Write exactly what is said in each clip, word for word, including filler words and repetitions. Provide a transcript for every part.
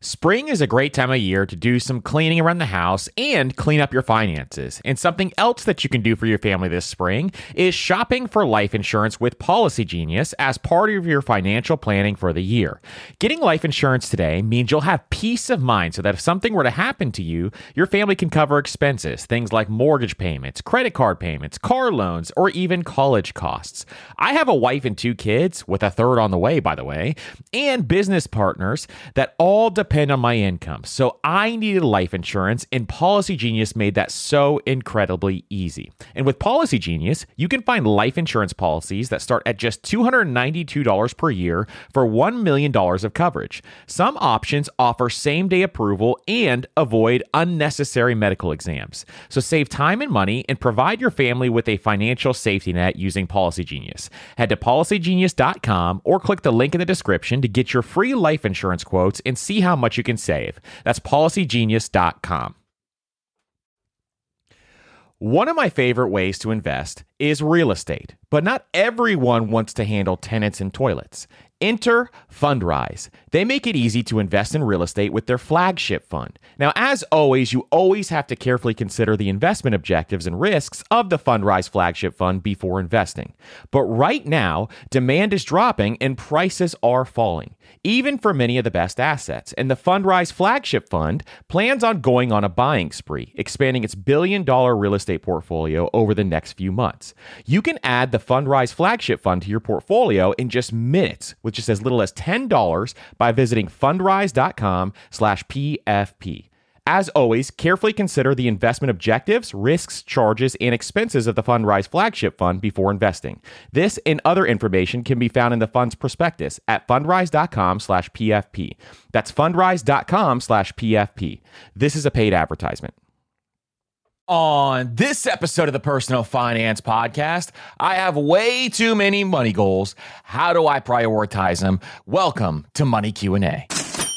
Spring is a great time of year to do some cleaning around the house and clean up your finances. And something else that you can do for your family this spring is shopping for life insurance with Policy Genius as part of your financial planning for the year. Getting life insurance today means you'll have peace of mind so that if something were to happen to you, your family can cover expenses, things like mortgage payments, credit card payments, car loans, or even college costs. I have a wife and two kids, with a third on the way, by the way, and business partners that all depend on my income. So I needed life insurance, and Policy Genius made that so incredibly easy. And with Policy Genius, you can find life insurance policies that start at just two hundred ninety-two dollars per year for one million dollars of coverage. Some options offer same-day approval and avoid unnecessary medical exams. So save time and money and provide your family with a financial safety net using Policy Genius. Head to policy genius dot com or click the link in the description to get your free life insurance quotes and see how much you can save. That's policy genius dot com. One of my favorite ways to invest is real estate, but not everyone wants to handle tenants and toilets. Enter Fundrise. They make it easy to invest in real estate with their flagship fund. Now, as always, you always have to carefully consider the investment objectives and risks of the Fundrise flagship fund before investing. But right now, demand is dropping and prices are falling, even for many of the best assets. And the Fundrise flagship fund plans on going on a buying spree, expanding its billion dollar real estate portfolio over the next few months. You can add the Fundrise flagship fund to your portfolio in just minutes with just as little as ten dollars by visiting fundrise dot com slash P F P. As always, carefully consider the investment objectives, risks, charges, and expenses of the Fundrise flagship fund before investing. This and other information can be found in the fund's prospectus at fundrise dot com slash P F P. That's fundrise dot com slash P F P. This is a paid advertisement. On this episode of the Personal Finance Podcast, I have way too many money goals. How do I prioritize them? Welcome to Money Q and A.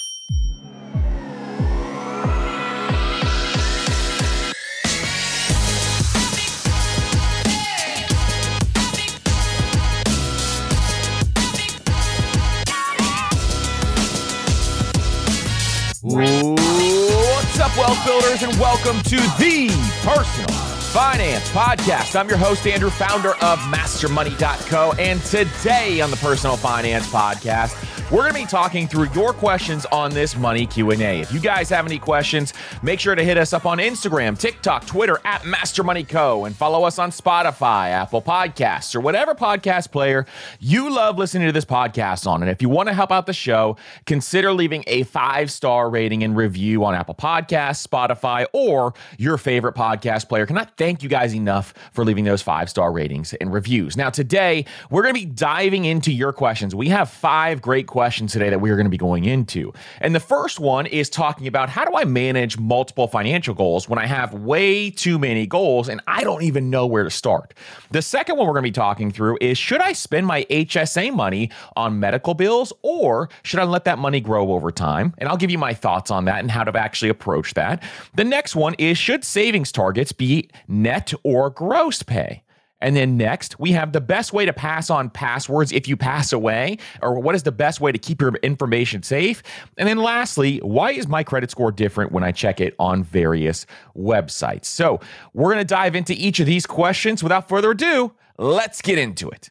What's up, wealth builders, and welcome to the Personal Finance Podcast. I'm your host, Andrew, founder of master money dot co, and today on the Personal Finance Podcast, we're going to be talking through your questions on this Money Q and A. If you guys have any questions, make sure to hit us up on Instagram, TikTok, Twitter, at Master Money Co, and follow us on Spotify, Apple Podcasts, or whatever podcast player you love listening to this podcast on. And if you want to help out the show, consider leaving a five-star rating and review on Apple Podcasts, Spotify, or your favorite podcast player. Cannot thank you guys enough for leaving those five-star ratings and reviews. Now, today, we're going to be diving into your questions. We have five great questions questions today that we're going to be going into. And the first one is talking about how do I manage multiple financial goals when I have way too many goals and I don't even know where to start. The second one we're going to be talking through is, should I spend my H S A money on medical bills, or should I let that money grow over time? And I'll give you my thoughts on that and how to actually approach that. The next one is, should savings targets be net or gross pay? And then next, we have the best way to pass on passwords if you pass away, or what is the best way to keep your information safe? And then lastly, why is my credit score different when I check it on various websites? So we're going to dive into each of these questions. Without further ado, let's get into it.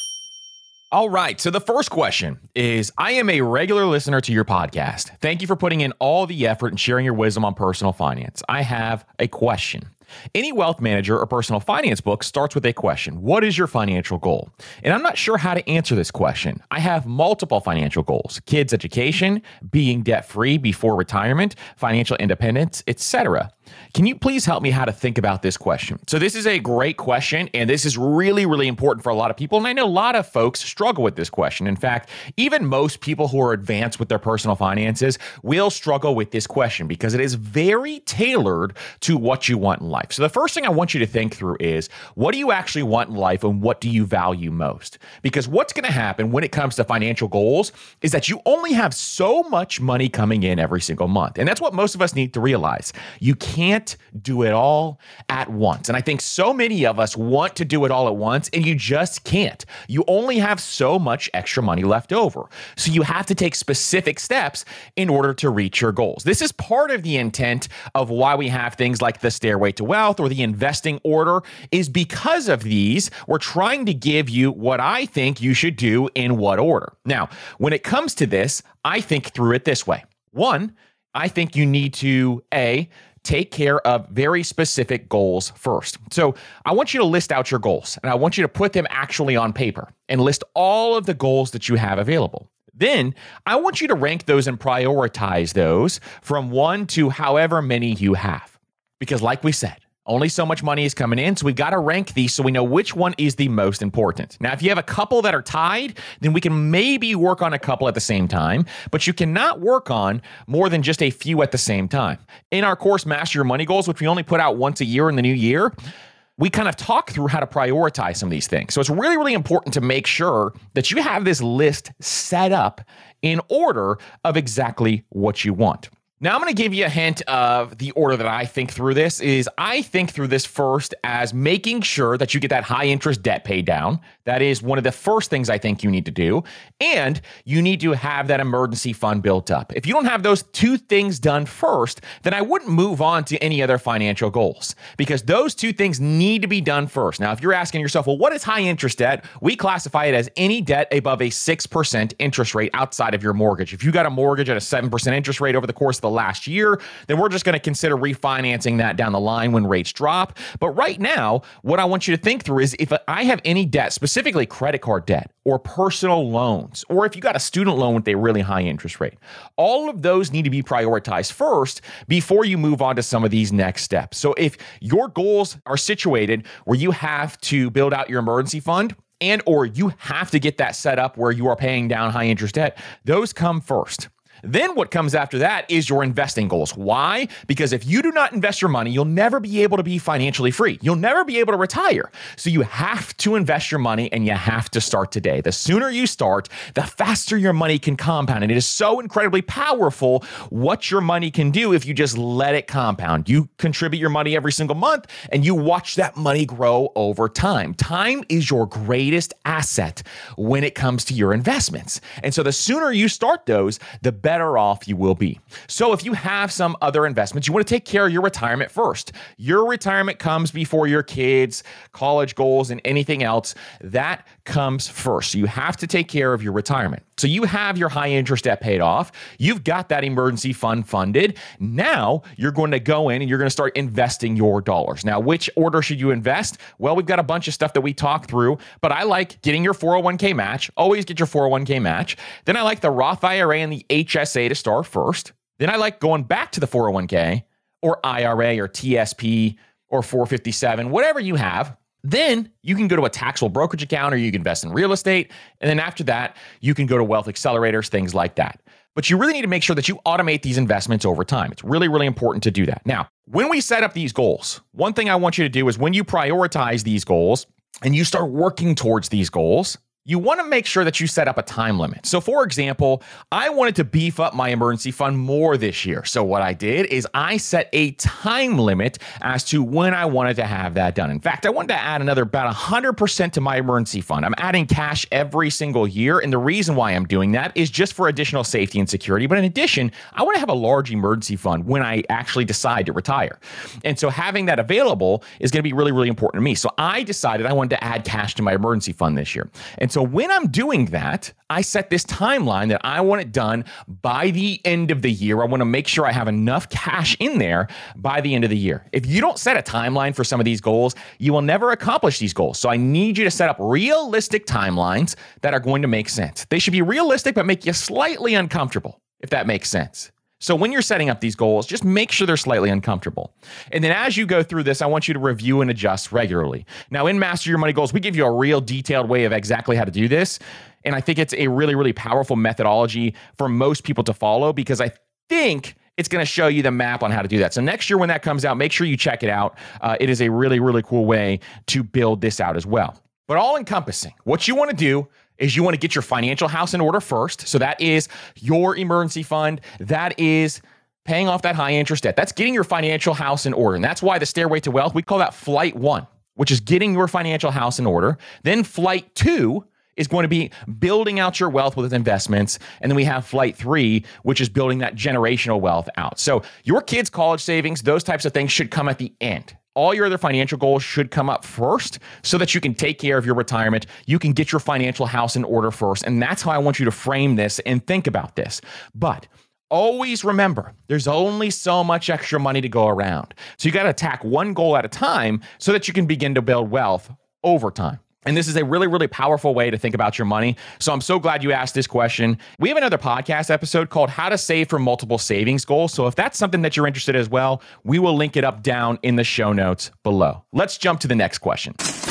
All right, so the first question is, I am a regular listener to your podcast. Thank you for putting in all the effort and sharing your wisdom on personal finance. I have a question. Any wealth manager or personal finance book starts with a question. What is your financial goal? And I'm not sure how to answer this question. I have multiple financial goals: kids' education, being debt-free before retirement, financial independence, et cetera. Can you please help me how to think about this question? So this is a great question, and this is really, really important for a lot of people. And I know a lot of folks struggle with this question. In fact, even most people who are advanced with their personal finances will struggle with this question because it is very tailored to what you want in life. life. So the first thing I want you to think through is, what do you actually want in life and what do you value most? Because what's going to happen when it comes to financial goals is that you only have so much money coming in every single month. And that's what most of us need to realize. You can't do it all at once. And I think so many of us want to do it all at once, and you just can't. You only have so much extra money left over. So you have to take specific steps in order to reach your goals. This is part of the intent of why we have things like the Stairway to Wealth or the investing order, is because of these. We're trying to give you what I think you should do in what order. Now, when it comes to this, I think through it this way. One, I think you need to, A, take care of very specific goals first. So I want you to list out your goals, and I want you to put them actually on paper and list all of the goals that you have available. Then I want you to rank those and prioritize those from one to however many you have. Because like we said, only so much money is coming in, so we got to rank these so we know which one is the most important. Now, if you have a couple that are tied, then we can maybe work on a couple at the same time, but you cannot work on more than just a few at the same time. In our course, Master Your Money Goals, which we only put out once a year in the new year, we kind of talk through how to prioritize some of these things. So it's really, really important to make sure that you have this list set up in order of exactly what you want. Now, I'm going to give you a hint of the order that I think through this is I think through this first as making sure that you get that high interest debt paid down. That is one of the first things I think you need to do. And you need to have that emergency fund built up. If you don't have those two things done first, then I wouldn't move on to any other financial goals, because those two things need to be done first. Now, if you're asking yourself, well, what is high interest debt? We classify it as any debt above a six percent interest rate outside of your mortgage. If you got a mortgage at a seven percent interest rate over the course of the last year, then we're just going to consider refinancing that down the line when rates drop. But right now, what I want you to think through is if I have any debt, specifically credit card debt or personal loans, or if you got a student loan with a really high interest rate, all of those need to be prioritized first before you move on to some of these next steps. So if your goals are situated where you have to build out your emergency fund, and or you have to get that set up where you are paying down high interest debt, those come first. Then what comes after that is your investing goals. Why? Because if you do not invest your money, you'll never be able to be financially free. You'll never be able to retire. So you have to invest your money, and you have to start today. The sooner you start, the faster your money can compound. And it is so incredibly powerful what your money can do if you just let it compound. You contribute your money every single month, and you watch that money grow over time. Time is your greatest asset when it comes to your investments. And so the sooner you start those, the better better off you will be. So if you have some other investments, you want to take care of your retirement first. Your retirement comes before your kids, college goals, and anything else. That comes first. So you have to take care of your retirement. So you have your high interest debt paid off. You've got that emergency fund funded. Now you're going to go in and you're going to start investing your dollars. Now, which order should you invest? Well, we've got a bunch of stuff that we talk through, but I like getting your four oh one k match. Always get your four oh one k match. Then I like the Roth I R A and the H S A to start first. Then I like going back to the four oh one k or I R A or T S P or four fifty-seven, whatever you have. Then you can go to a taxable brokerage account, or you can invest in real estate. And then after that, you can go to wealth accelerators, things like that. But you really need to make sure that you automate these investments over time. It's really, really important to do that. Now, when we set up these goals, one thing I want you to do is when you prioritize these goals and you start working towards these goals, you want to make sure that you set up a time limit. So for example, I wanted to beef up my emergency fund more this year. So what I did is I set a time limit as to when I wanted to have that done. In fact, I wanted to add another about one hundred percent to my emergency fund. I'm adding cash every single year. And the reason why I'm doing that is just for additional safety and security. But in addition, I want to have a large emergency fund when I actually decide to retire. And so having that available is going to be really, really important to me. So I decided I wanted to add cash to my emergency fund this year. And so So when I'm doing that, I set this timeline that I want it done by the end of the year. I want to make sure I have enough cash in there by the end of the year. If you don't set a timeline for some of these goals, you will never accomplish these goals. So I need you to set up realistic timelines that are going to make sense. They should be realistic, but make you slightly uncomfortable, if that makes sense. So when you're setting up these goals, just make sure they're slightly uncomfortable. And then as you go through this, I want you to review and adjust regularly. Now, in Master Your Money Goals, we give you a real detailed way of exactly how to do this. And I think it's a really, really powerful methodology for most people to follow, because I think it's going to show you the map on how to do that. So next year when that comes out, make sure you check it out. Uh, it is a really, really cool way to build this out as well. But all encompassing, what you want to do is you want to get your financial house in order first. So that is your emergency fund. That is paying off that high interest debt. That's getting your financial house in order. And that's why the Stairway to Wealth, we call that flight one, which is getting your financial house in order. Then flight two is going to be building out your wealth with investments. And then we have flight three, which is building that generational wealth out. So your kids' college savings, those types of things should come at the end. All your other financial goals should come up first so that you can take care of your retirement. You can get your financial house in order first. And that's how I want you to frame this and think about this. But always remember, there's only so much extra money to go around. So you got to attack one goal at a time so that you can begin to build wealth over time. And this is a really, really powerful way to think about your money. So I'm so glad you asked this question. We have another podcast episode called How to Save for Multiple Savings Goals. So if that's something that you're interested in as well, we will link it up down in the show notes below. Let's jump to the next question.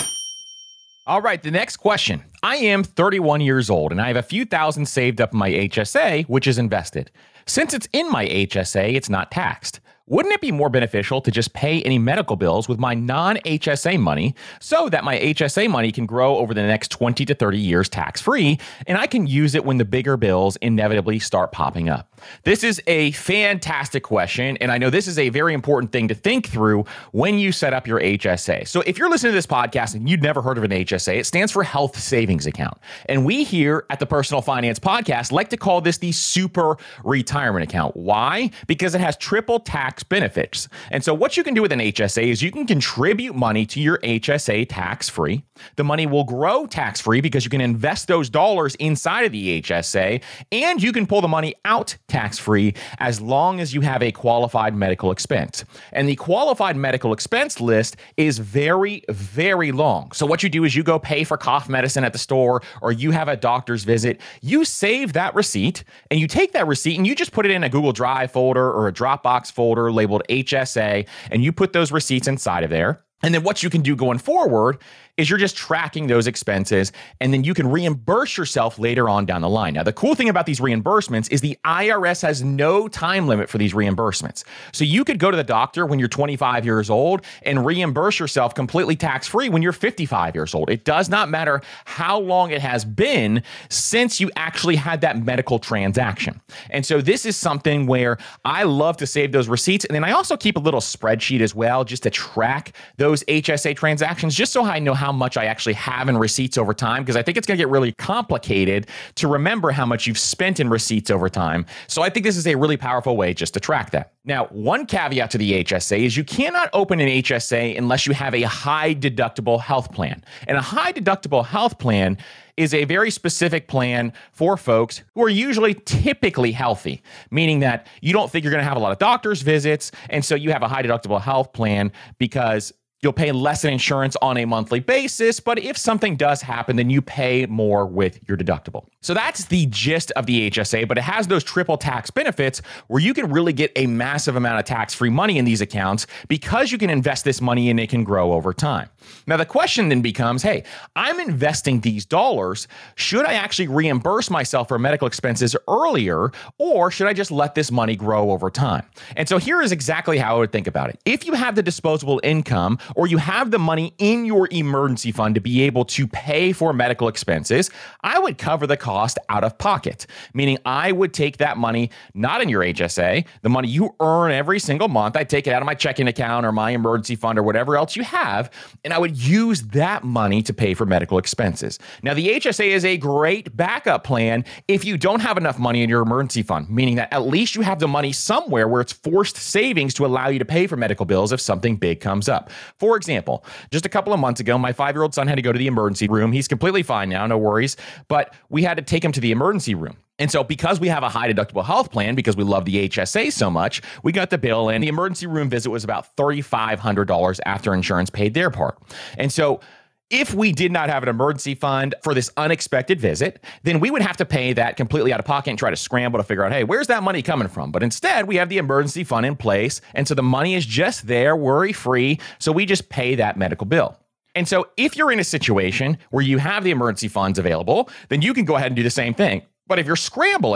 All right, the next question. I am thirty-one years old and I have a few thousand saved up in my H S A, which is invested. Since it's in my H S A, it's not taxed. Wouldn't it be more beneficial to just pay any medical bills with my non-H S A money so that my H S A money can grow over the next twenty to thirty years tax-free, and I can use it when the bigger bills inevitably start popping up? This is a fantastic question, and I know this is a very important thing to think through when you set up your H S A. So if you're listening to this podcast and you'd never heard of an H S A, it stands for Health Savings Account. And we here at the Personal Finance Podcast like to call this the super retirement account. Why? Because it has triple tax benefits. And so what you can do with an H S A is you can contribute money to your H S A tax-free. The money will grow tax-free because you can invest those dollars inside of the H S A, and you can pull the money out tax-free as long as you have a qualified medical expense. And the qualified medical expense list is very, very long. So what you do is you go pay for cough medicine at the store, or you have a doctor's visit, you save that receipt, and you take that receipt and you just put it in a Google Drive folder or a Dropbox folder labeled H S A, and you put those receipts inside of there. And then what you can do going forward is you're just tracking those expenses, and then you can reimburse yourself later on down the line. Now, the cool thing about these reimbursements is the I R S has no time limit for these reimbursements. So you could go to the doctor when you're twenty-five years old and reimburse yourself completely tax-free when you're fifty-five years old. It does not matter how long it has been since you actually had that medical transaction. And so this is something where I love to save those receipts. And then I also keep a little spreadsheet as well, just to track those H S A transactions, just so I know how much I actually have in receipts over time, because I think it's going to get really complicated to remember how much you've spent in receipts over time. So I think this is a really powerful way just to track that. Now, one caveat to the H S A is you cannot open an H S A unless you have a high deductible health plan. And a high deductible health plan is a very specific plan for folks who are usually typically healthy, meaning that you don't think you're going to have a lot of doctor's visits. And so you have a high deductible health plan because you'll pay less in insurance on a monthly basis, but if something does happen, then you pay more with your deductible. So that's the gist of the H S A, but it has those triple tax benefits where you can really get a massive amount of tax-free money in these accounts because you can invest this money and it can grow over time. Now, the question then becomes, hey, I'm investing these dollars. Should I actually reimburse myself for medical expenses earlier, or should I just let this money grow over time? And so here is exactly how I would think about it. If you have the disposable income, or you have the money in your emergency fund to be able to pay for medical expenses, I would cover the cost out of pocket, meaning I would take that money, not in your H S A, the money you earn every single month, I'd take it out of my checking account or my emergency fund or whatever else you have, and I would use that money to pay for medical expenses. Now, the H S A is a great backup plan if you don't have enough money in your emergency fund, meaning that at least you have the money somewhere where it's forced savings to allow you to pay for medical bills if something big comes up. For example, just a couple of months ago, my five-year-old son had to go to the emergency room. He's completely fine now, no worries, but we had to take him to the emergency room. And so because we have a high deductible health plan, because we love the H S A so much, we got the bill, and the emergency room visit was about three thousand five hundred dollars after insurance paid their part. And so if we did not have an emergency fund for this unexpected visit, then we would have to pay that completely out of pocket and try to scramble to figure out, hey, where's that money coming from? But instead, we have the emergency fund in place. And so the money is just there, worry-free. So we just pay that medical bill. And so if you're in a situation where you have the emergency funds available, then you can go ahead and do the same thing. But if you're scrambling,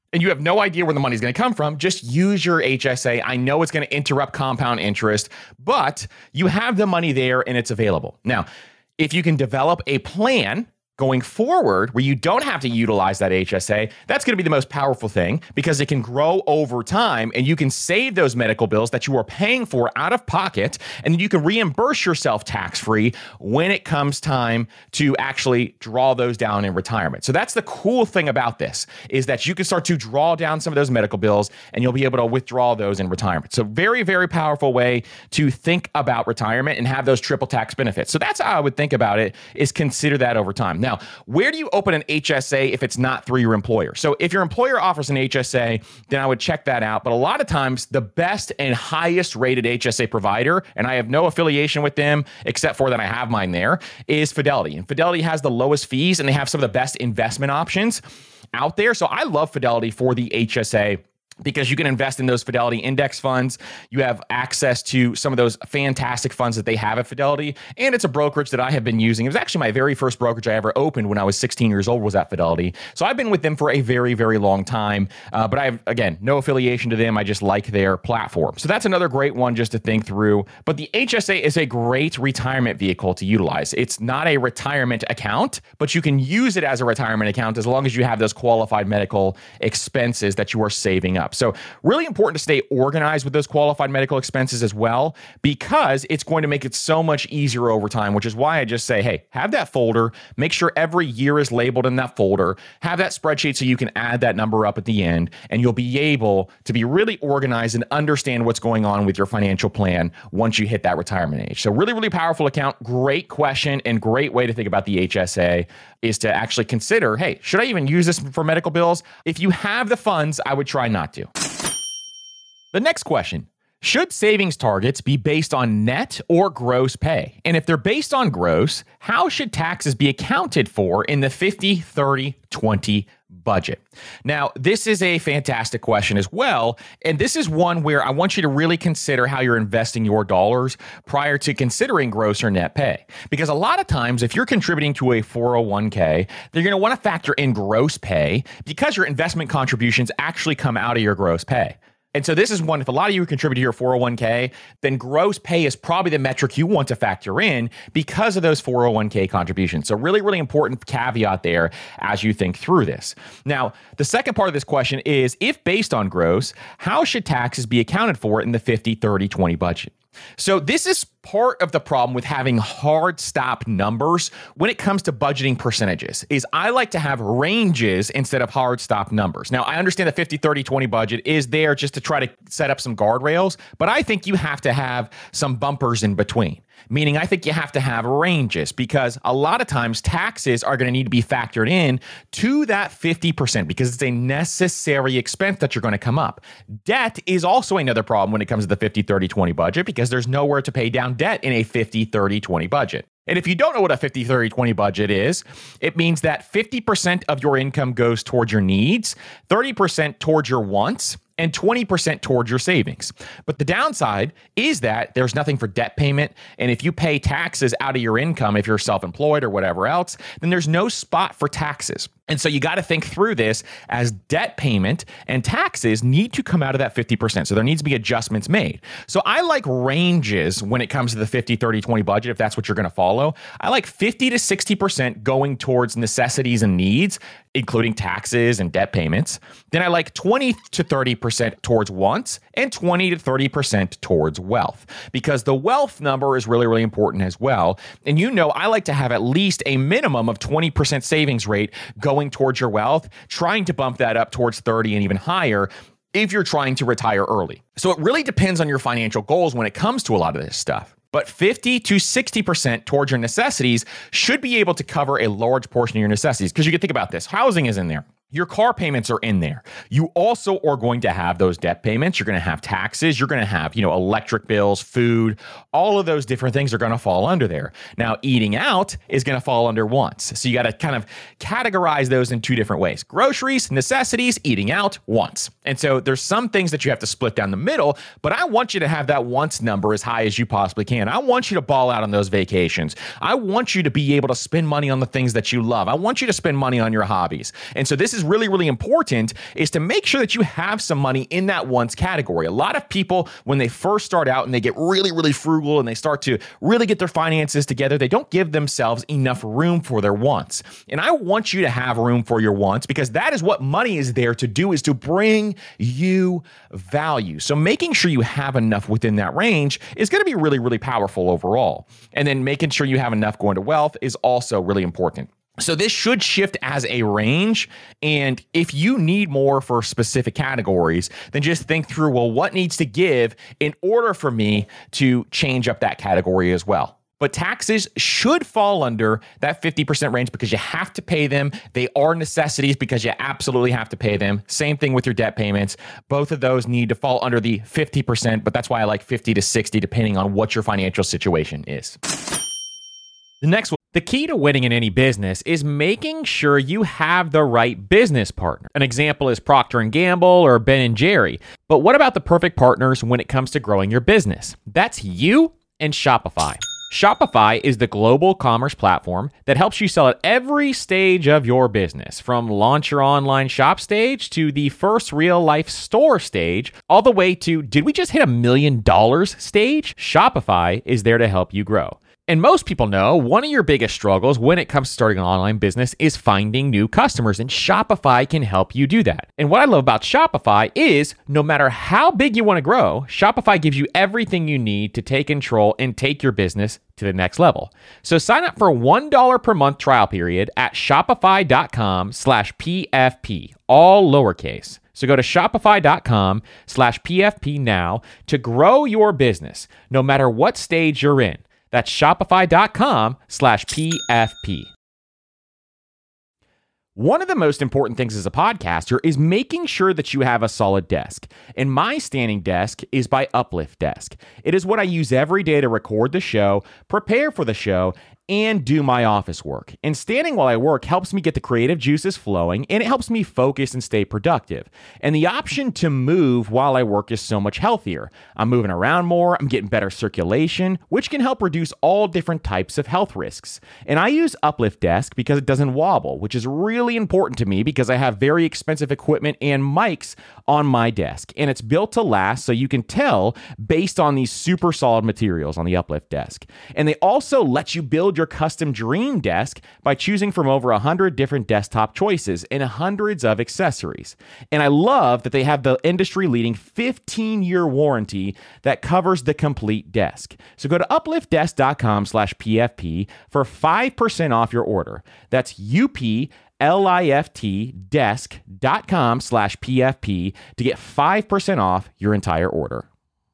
and you have no idea where the money's going to come from, just use your H S A. I know it's going to interrupt compound interest, but you have the money there and it's available. Now, if you can develop a plan going forward where you don't have to utilize that H S A, that's going to be the most powerful thing because it can grow over time and you can save those medical bills that you are paying for out of pocket, and then you can reimburse yourself tax-free when it comes time to actually draw those down in retirement. So that's the cool thing about this, is that you can start to draw down some of those medical bills and you'll be able to withdraw those in retirement. So very, very powerful way to think about retirement and have those triple tax benefits. So that's how I would think about it, is consider that over time. Now, Now, where do you open an H S A if it's not through your employer? So if your employer offers an H S A, then I would check that out. But a lot of times, the best and highest rated H S A provider, and I have no affiliation with them except for that I have mine there, is Fidelity. And Fidelity has the lowest fees and they have some of the best investment options out there. So I love Fidelity for the H S A, because you can invest in those Fidelity index funds. You have access to some of those fantastic funds that they have at Fidelity. And it's a brokerage that I have been using. It was actually my very first brokerage I ever opened when I was sixteen years old, was at Fidelity. So I've been with them for a very, very long time. Uh, but I have, again, no affiliation to them. I just like their platform. So that's another great one just to think through. But the H S A is a great retirement vehicle to utilize. It's not a retirement account, but you can use it as a retirement account as long as you have those qualified medical expenses that you are saving up. So really important to stay organized with those qualified medical expenses as well, because it's going to make it so much easier over time, which is why I just say, hey, have that folder, make sure every year is labeled in that folder, have that spreadsheet so you can add that number up at the end, and you'll be able to be really organized and understand what's going on with your financial plan once you hit that retirement age. So really, really powerful account, great question, and great way to think about the H S A is to actually consider, hey, should I even use this for medical bills? If you have the funds, I would try not to. The next question: should savings targets be based on net or gross pay? And if they're based on gross, how should taxes be accounted for in the fifty thirty twenty budget? Now, this is a fantastic question as well. And this is one where I want you to really consider how you're investing your dollars prior to considering gross or net pay. Because a lot of times, if you're contributing to a four oh one k, they're going to want to factor in gross pay because your investment contributions actually come out of your gross pay. And so this is one, if a lot of you contribute to your four oh one k, then gross pay is probably the metric you want to factor in because of those four oh one k contributions. So really, really important caveat there as you think through this. Now, the second part of this question is, if based on gross, how should taxes be accounted for in the fifty thirty twenty budget? So this is part of the problem with having hard stop numbers when it comes to budgeting percentages, is I like to have ranges instead of hard stop numbers. Now, I understand the fifty thirty twenty budget is there just to try to set up some guardrails, but I think you have to have some bumpers in between. Meaning I think you have to have ranges, because a lot of times taxes are going to need to be factored in to that fifty percent because it's a necessary expense that you're going to come up. Debt is also another problem when it comes to the fifty thirty twenty budget, because there's nowhere to pay down debt in a fifty thirty twenty budget. And if you don't know what a fifty thirty twenty budget is, it means that fifty percent of your income goes towards your needs, thirty percent towards your wants, and twenty percent towards your savings. But the downside is that there's nothing for debt payment. And if you pay taxes out of your income, if you're self-employed or whatever else, then there's no spot for taxes. And so you got to think through this, as debt payment and taxes need to come out of that fifty percent. So there needs to be adjustments made. So I like ranges when it comes to the fifty thirty twenty budget, if that's what you're going to follow. I like fifty to sixty percent going towards necessities and needs, including taxes and debt payments. Then I like twenty to thirty percent towards wants and twenty to thirty percent towards wealth, because the wealth number is really, really important as well. And you know, I like to have at least a minimum of twenty percent savings rate going towards your wealth, trying to bump that up towards thirty and even higher if you're trying to retire early. So it really depends on your financial goals when it comes to a lot of this stuff. But fifty to sixty percent towards your necessities should be able to cover a large portion of your necessities. Because you can think about this, housing is in there. Your car payments are in there. You also are going to have those debt payments. You're going to have taxes. You're going to have, you know, electric bills, food, all of those different things are going to fall under there. Now, eating out is going to fall under wants. So you got to kind of categorize those in two different ways: groceries, necessities, eating out, wants. And so there's some things that you have to split down the middle, but I want you to have that wants number as high as you possibly can. I want you to ball out on those vacations. I want you to be able to spend money on the things that you love. I want you to spend money on your hobbies. And so this is is really, really important, is to make sure that you have some money in that wants category. A lot of people, when they first start out and they get really, really frugal and they start to really get their finances together, they don't give themselves enough room for their wants. And I want you to have room for your wants, because that is what money is there to do, is to bring you value. So making sure you have enough within that range is going to be really, really powerful overall. And then making sure you have enough going to wealth is also really important. So this should shift as a range. And if you need more for specific categories, then just think through, well, what needs to give in order for me to change up that category as well. But taxes should fall under that fifty percent range, because you have to pay them. They are necessities because you absolutely have to pay them. Same thing with your debt payments. Both of those need to fall under the fifty percent, but that's why I like fifty to sixty, depending on what your financial situation is. The next one. The key to winning in any business is making sure you have the right business partner. An example is Procter and Gamble or Ben and Jerry. But what about the perfect partners when it comes to growing your business? That's you and Shopify. Shopify is the global commerce platform that helps you sell at every stage of your business, from launch your online shop stage to the first real life store stage, all the way to, did we just hit a million dollars stage? Shopify is there to help you grow. And most people know one of your biggest struggles when it comes to starting an online business is finding new customers, and Shopify can help you do that. And what I love about Shopify is no matter how big you want to grow, Shopify gives you everything you need to take control and take your business to the next level. So sign up for a one dollar per month trial period at shopify.com slash PFP, all lowercase. So go to shopify.com slash PFP now to grow your business, no matter what stage you're in. That's shopify.com slash PFP. One of the most important things as a podcaster is making sure that you have a solid desk. And my standing desk is by Uplift Desk. It is what I use every day to record the show, prepare for the show, and do my office work. And standing while I work helps me get the creative juices flowing, and it helps me focus and stay productive. And the option to move while I work is so much healthier. I'm moving around more, I'm getting better circulation, which can help reduce all different types of health risks. And I use Uplift Desk because it doesn't wobble, which is really important to me because I have very expensive equipment and mics on my desk. And it's built to last, so you can tell based on these super solid materials on the Uplift Desk. And they also let you build your custom dream desk by choosing from over one hundred different desktop choices and hundreds of accessories. And I love that they have the industry-leading fifteen-year warranty that covers the complete desk. So go to upliftdesk.com slash PFP for five percent off your order. That's U-P-L-I-F-T desk.com slash PFP to get five percent off your entire order.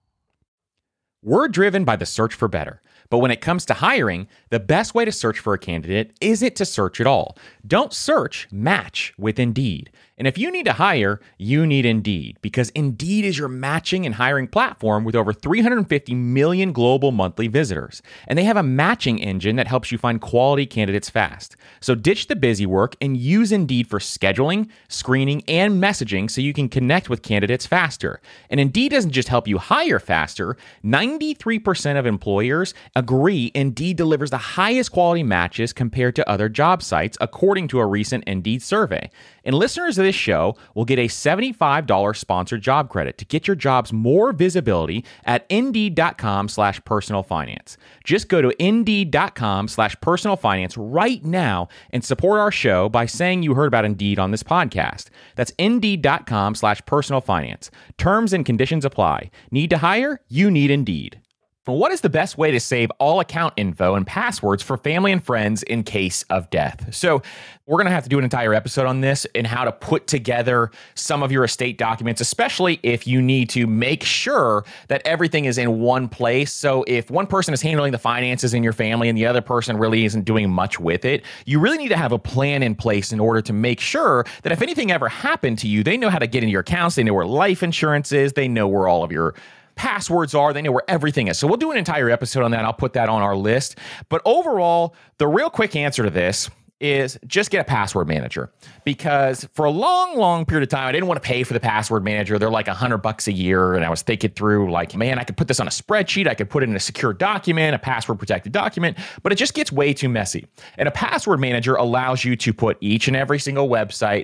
We're driven by the search for better. But when it comes to hiring, the best way to search for a candidate isn't to search at all. Don't search, match with Indeed. And if you need to hire, you need Indeed, because Indeed is your matching and hiring platform with over three hundred fifty million global monthly visitors. And they have a matching engine that helps you find quality candidates fast. So ditch the busy work and use Indeed for scheduling, screening, and messaging so you can connect with candidates faster. And Indeed doesn't just help you hire faster. ninety-three percent of employers agree Indeed delivers the highest quality matches compared to other job sites, according to a recent Indeed survey. And listeners of this show will get a seventy-five dollars sponsored job credit to get your jobs more visibility at indeed.com slash personal finance. Just go to indeed.com slash personal finance right now and support our show by saying you heard about Indeed on this podcast. That's indeed.com slash personal finance. Terms and conditions apply. Need to hire? You need Indeed. What is the best way to save all account info and passwords for family and friends in case of death? So we're going to have to do an entire episode on this and how to put together some of your estate documents, especially if you need to make sure that everything is in one place. So if one person is handling the finances in your family and the other person really isn't doing much with it, you really need to have a plan in place in order to make sure that if anything ever happened to you, they know how to get into your accounts, they know where life insurance is, they know where all of your passwords are, they know where everything is. So we'll do an entire episode on that. I'll put that on our list. But overall, the real quick answer to this is just get a password manager, because for a long, long period of time, I didn't want to pay for the password manager. They're like a hundred bucks a year. And I was thinking through like, man, I could put this on a spreadsheet. I could put it in a secure document, a password protected document, but it just gets way too messy. And a password manager allows you to put each and every single website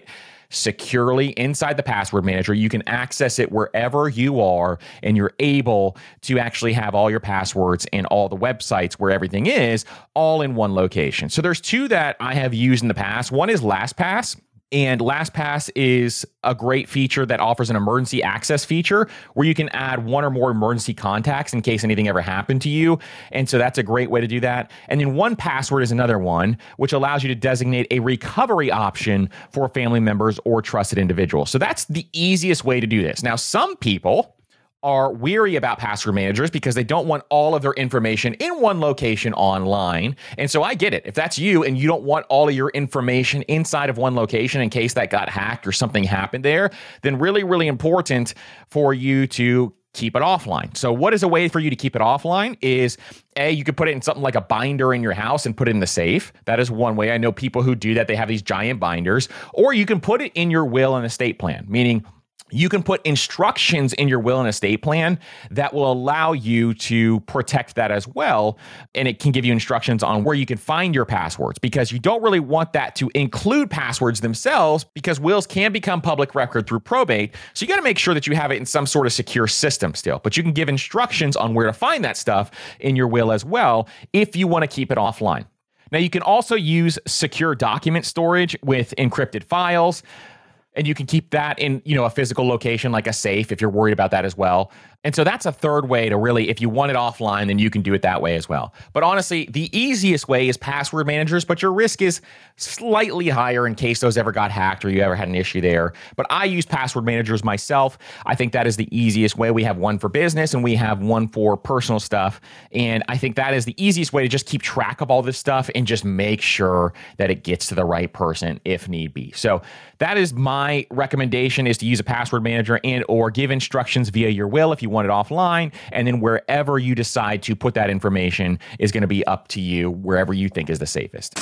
securely inside the password manager. You can access it wherever you are, and you're able to actually have all your passwords and all the websites where everything is all in one location. So there's two that I have used in the past. One is LastPass. And LastPass is a great feature that offers an emergency access feature where you can add one or more emergency contacts in case anything ever happened to you. And so that's a great way to do that. And then one Password is another one, which allows you to designate a recovery option for family members or trusted individuals. So that's the easiest way to do this. Now, some people are weary about password managers because they don't want all of their information in one location online. And so I get it. If that's you and you don't want all of your information inside of one location in case that got hacked or something happened there, then really, really important for you to keep it offline. So what is a way for you to keep it offline is, A, you could put it in something like a binder in your house and put it in the safe. That is one way. I know people who do that. They have these giant binders. Or you can put it in your will and estate plan, meaning you can put instructions in your will and estate plan that will allow you to protect that as well. And it can give you instructions on where you can find your passwords, because you don't really want that to include passwords themselves, because wills can become public record through probate. So you got to make sure that you have it in some sort of secure system still. But you can give instructions on where to find that stuff in your will as well if you want to keep it offline. Now, you can also use secure document storage with encrypted files. And you can keep that in, you know, a physical location like a safe if you're worried about that as well. And so that's a third way to really, if you want it offline, then you can do it that way as well. But honestly, the easiest way is password managers, but your risk is slightly higher in case those ever got hacked or you ever had an issue there. But I use password managers myself. I think that is the easiest way. We have one for business and we have one for personal stuff. And I think that is the easiest way to just keep track of all this stuff and just make sure that it gets to the right person if need be. So that is my recommendation, is to use a password manager and or give instructions via your will if you want it offline, and then wherever you decide to put that information is going to be up to you, wherever you think is the safest.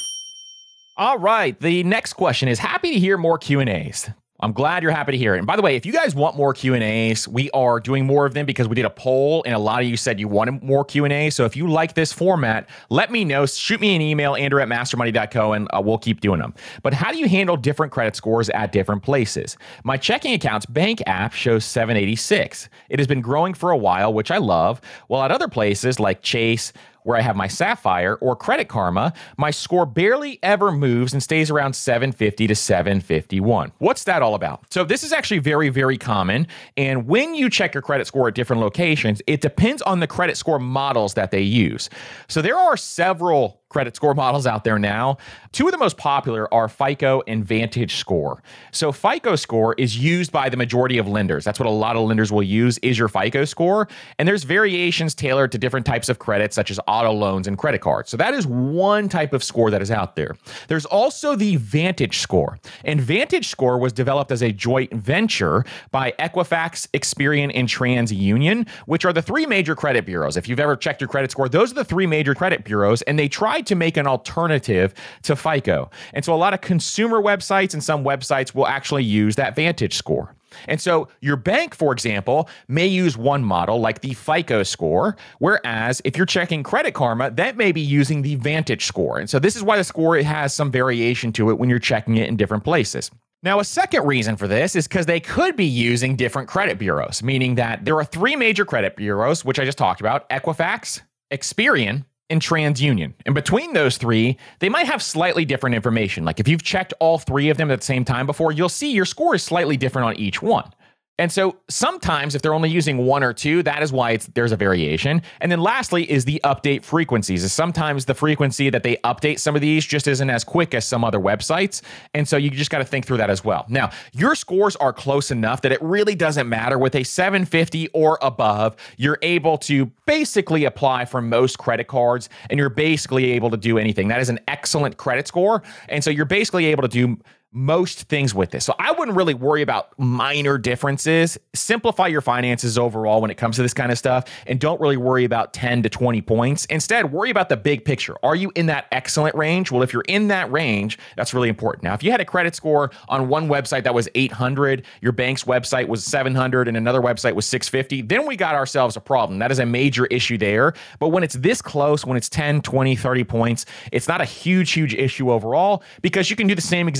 All right, the next question is, happy to hear more Q and A's. I'm glad you're happy to hear it. And by the way, if you guys want more Q and A's, we are doing more of them because we did a poll and a lot of you said you wanted more Q and A's. So if you like this format, let me know. Shoot me an email, Andrew at master money dot co, and uh, we'll keep doing them. But how do you handle different credit scores at different places? My checking account's bank app shows seven eighty-six. It has been growing for a while, which I love, while at other places like Chase, where I have my Sapphire, or Credit Karma, my score barely ever moves and stays around seven fifty to seven fifty-one. What's that all about? So this is actually very, very common. And when you check your credit score at different locations, it depends on the credit score models that they use. So there are several credit score models out there now. Two of the most popular are FICO and Vantage Score. So FICO score is used by the majority of lenders. That's what a lot of lenders will use, is your FICO score. And there's variations tailored to different types of credit, such as auto loans and credit cards. So that is one type of score that is out there. There's also the Vantage Score. And Vantage Score was developed as a joint venture by Equifax, Experian, and TransUnion, which are the three major credit bureaus. If you've ever checked your credit score, those are the three major credit bureaus, and they tried to make an alternative to FICO. And so a lot of consumer websites and some websites will actually use that Vantage Score. And so your bank, for example, may use one model like the FICO score, whereas if you're checking Credit Karma, that may be using the Vantage Score. And so this is why the score has some variation to it when you're checking it in different places. Now, a second reason for this is because they could be using different credit bureaus, meaning that there are three major credit bureaus, which I just talked about: Equifax, Experian, and TransUnion. And between those three, they might have slightly different information. Like if you've checked all three of them at the same time before, you'll see your score is slightly different on each one. And so sometimes if they're only using one or two, that is why it's, there's a variation. And then lastly is the update frequencies. Is sometimes the frequency that they update some of these just isn't as quick as some other websites. And so you just got to think through that as well. Now, your scores are close enough that it really doesn't matter. With a seven fifty or above, you're able to basically apply for most credit cards, and you're basically able to do anything. That is an excellent credit score. And so you're basically able to do most things with this. So I wouldn't really worry about minor differences. Simplify your finances overall when it comes to this kind of stuff, and don't really worry about ten to twenty points. Instead, worry about the big picture. Are you in that excellent range? Well, if you're in that range, that's really important. Now, if you had a credit score on one website that was eight hundred, your bank's website was seven hundred, and another website was six fifty, then we got ourselves a problem. That is a major issue there. But when it's this close, when it's ten, twenty, thirty points, it's not a huge, huge issue overall, because you can do the same exact things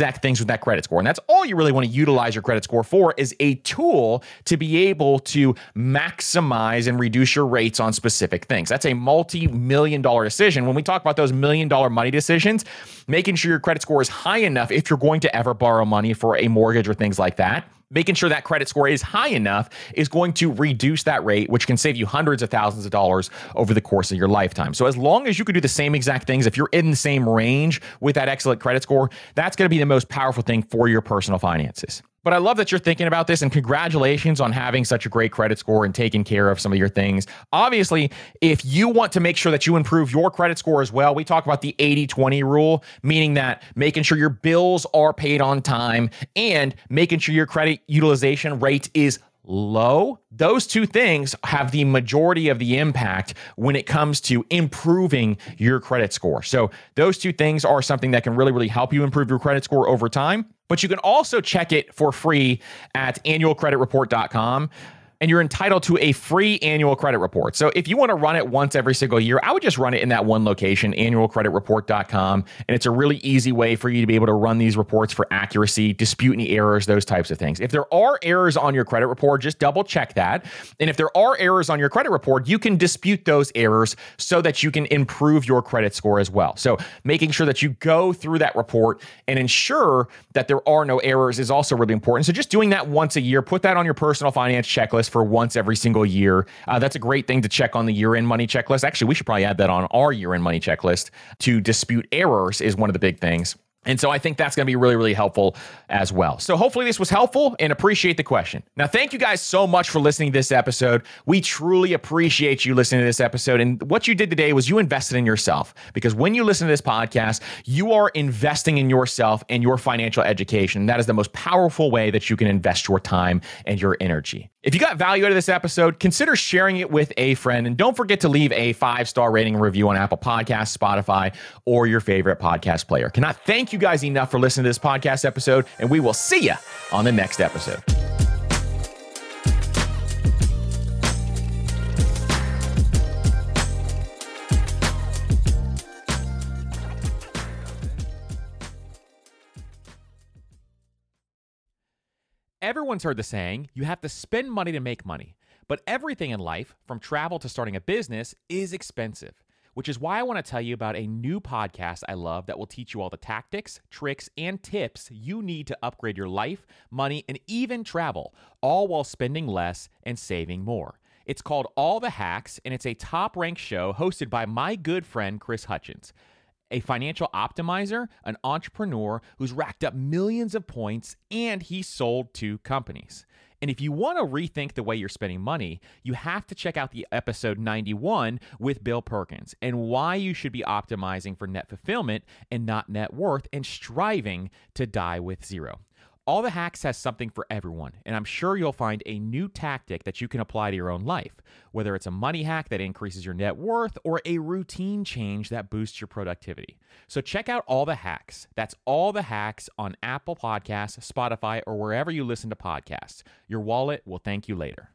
with that credit score. And that's all you really want to utilize your credit score for, is a tool to be able to maximize and reduce your rates on specific things. That's a multi-million dollar decision. When we talk about those million dollar money decisions, making sure your credit score is high enough if you're going to ever borrow money for a mortgage or things like that. Making sure that credit score is high enough is going to reduce that rate, which can save you hundreds of thousands of dollars over the course of your lifetime. So as long as you can do the same exact things, if you're in the same range with that excellent credit score, that's going to be the most powerful thing for your personal finances. But I love that you're thinking about this, and congratulations on having such a great credit score and taking care of some of your things. Obviously, if you want to make sure that you improve your credit score as well, we talk about the eighty twenty rule, meaning that making sure your bills are paid on time and making sure your credit utilization rate is low. Those two things have the majority of the impact when it comes to improving your credit score. So those two things are something that can really, really help you improve your credit score over time. But you can also check it for free at annual credit report dot com. And you're entitled to a free annual credit report. So if you want to run it once every single year, I would just run it in that one location, annual credit report dot com. And it's a really easy way for you to be able to run these reports for accuracy, dispute any errors, those types of things. If there are errors on your credit report, just double check that. And if there are errors on your credit report, you can dispute those errors so that you can improve your credit score as well. So making sure that you go through that report and ensure that there are no errors is also really important. So just doing that once a year, put that on your personal finance checklist for once every single year. Uh, that's a great thing to check on the year-end money checklist. Actually, we should probably add that on our year-end money checklist. To dispute errors is one of the big things. And so I think that's going to be really, really helpful as well. So hopefully this was helpful, and appreciate the question. Now, thank you guys so much for listening to this episode. We truly appreciate you listening to this episode. And what you did today was you invested in yourself, because when you listen to this podcast, you are investing in yourself and your financial education. That is the most powerful way that you can invest your time and your energy. If you got value out of this episode, consider sharing it with a friend. And don't forget to leave a five-star rating and review on Apple Podcasts, Spotify, or your favorite podcast player. Cannot thank you guys enough for listening to this podcast episode, and we will see you on the next episode. Everyone's heard the saying, you have to spend money to make money. But everything in life, from travel to starting a business, is expensive. Which is why I want to tell you about a new podcast I love that will teach you all the tactics, tricks, and tips you need to upgrade your life, money, and even travel, all while spending less and saving more. It's called All the Hacks, and it's a top-ranked show hosted by my good friend, Chris Hutchins, a financial optimizer, an entrepreneur who's racked up millions of points, and he sold two companies. And if you want to rethink the way you're spending money, you have to check out the episode ninety-one with Bill Perkins and why you should be optimizing for net fulfillment and not net worth and striving to die with zero. All the Hacks has something for everyone, and I'm sure you'll find a new tactic that you can apply to your own life, whether it's a money hack that increases your net worth or a routine change that boosts your productivity. So check out All the Hacks. That's All the Hacks on Apple Podcasts, Spotify, or wherever you listen to podcasts. Your wallet will thank you later.